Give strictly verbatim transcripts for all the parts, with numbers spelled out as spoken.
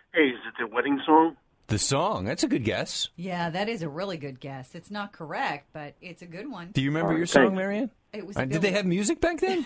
Hey, is it the wedding song? The song. That's a good guess. Yeah, that is a really good guess. It's not correct, but it's a good one. Do you remember All right, your song, thanks. Marianne? It was Uh, a did good they one. have music back then?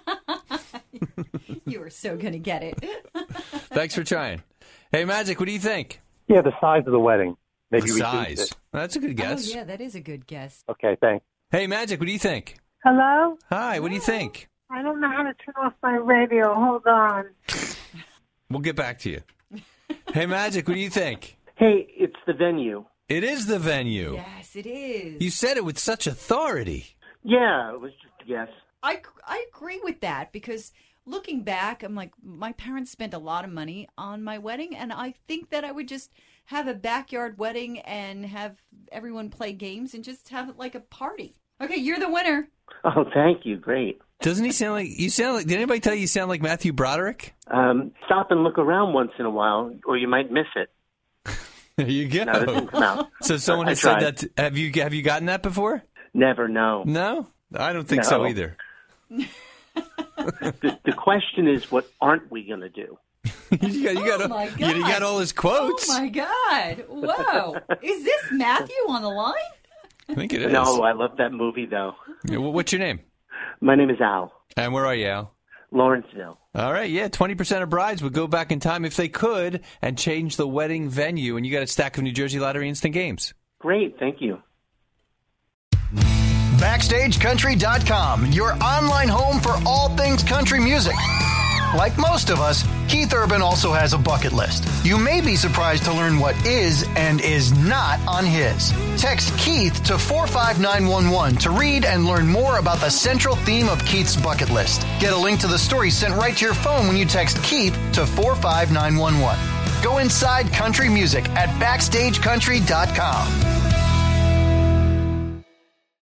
You were so going to get it. Thanks for trying. Hey, Magic, what do you think? Yeah, the size of the wedding. Maybe The reduce size. it. That's a good guess. Oh, yeah, that is a good guess. Okay, thanks. Hey, Magic, what do you think? Hello? Hi, what do you think? I don't know how to turn off my radio. Hold on. We'll get back to you. Hey, Magic, what do you think? Hey, it's the venue. It is the venue. Yes, it is. You said it with such authority. Yeah, it was just a guess. I, I agree with that because looking back, I'm like, my parents spent a lot of money on my wedding, and I think that I would just have a backyard wedding and have everyone play games and just have it like a party. Okay, you're the winner. Oh, thank you. Great. Doesn't he sound like you sound like? Did anybody tell you you sound like Matthew Broderick? Um, stop and look around once in a while, or you might miss it. There you go. No, that didn't come out. So someone I has said tried. that. To, have you have you gotten that before? Never know. No, I don't think so No. either. The, the question is, what aren't we going to do? you got, you got, Oh, my you, you got God. all his quotes. Oh, my God. Whoa. Is this Matthew on the line? I think it is. No, I love that movie, though. Yeah, well, what's your name? My name is Al. And where are you, Al? Lawrenceville. All right, yeah, twenty percent of brides would go back in time if they could and change the wedding venue. And you got a stack of New Jersey Lottery Instant Games. Great, thank you. Backstage Country dot com, your online home for all things country music. Like most of us, Keith Urban also has a bucket list. You may be surprised to learn what is and is not on his. Text Keith to four five nine one one to read and learn more about the central theme of Keith's bucket list. Get a link to the story sent right to your phone when you text Keith to four five nine one one. Go inside country music at Backstage Country dot com.